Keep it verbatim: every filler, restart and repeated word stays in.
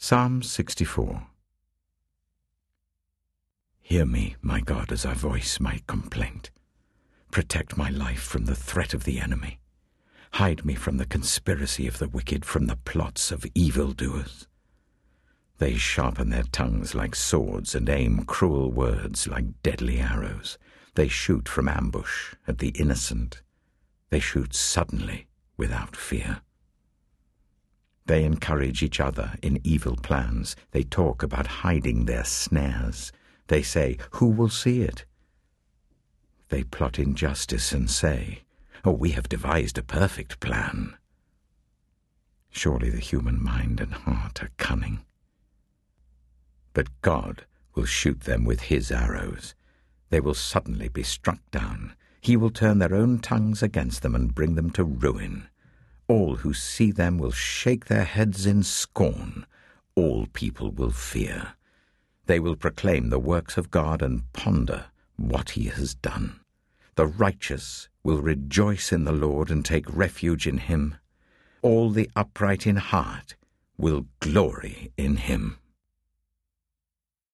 Psalm sixty-four. Hear me, my God, as I voice my complaint. Protect my life from the threat of the enemy. Hide me from the conspiracy of the wicked, from the plots of evildoers. They sharpen their tongues like swords and aim cruel words like deadly arrows. They shoot from ambush at the innocent. They shoot suddenly without fear. They encourage each other in evil plans. They talk about hiding their snares. They say, "Who will see it?" They plot injustice and say, "Oh, we have devised a perfect plan." Surely the human mind and heart are cunning. But God will shoot them with his arrows. They will suddenly be struck down. He will turn their own tongues against them and bring them to ruin. All who see them will shake their heads in scorn. All people will fear. They will proclaim the works of God and ponder what he has done. The righteous will rejoice in the Lord and take refuge in him. All the upright in heart will glory in him.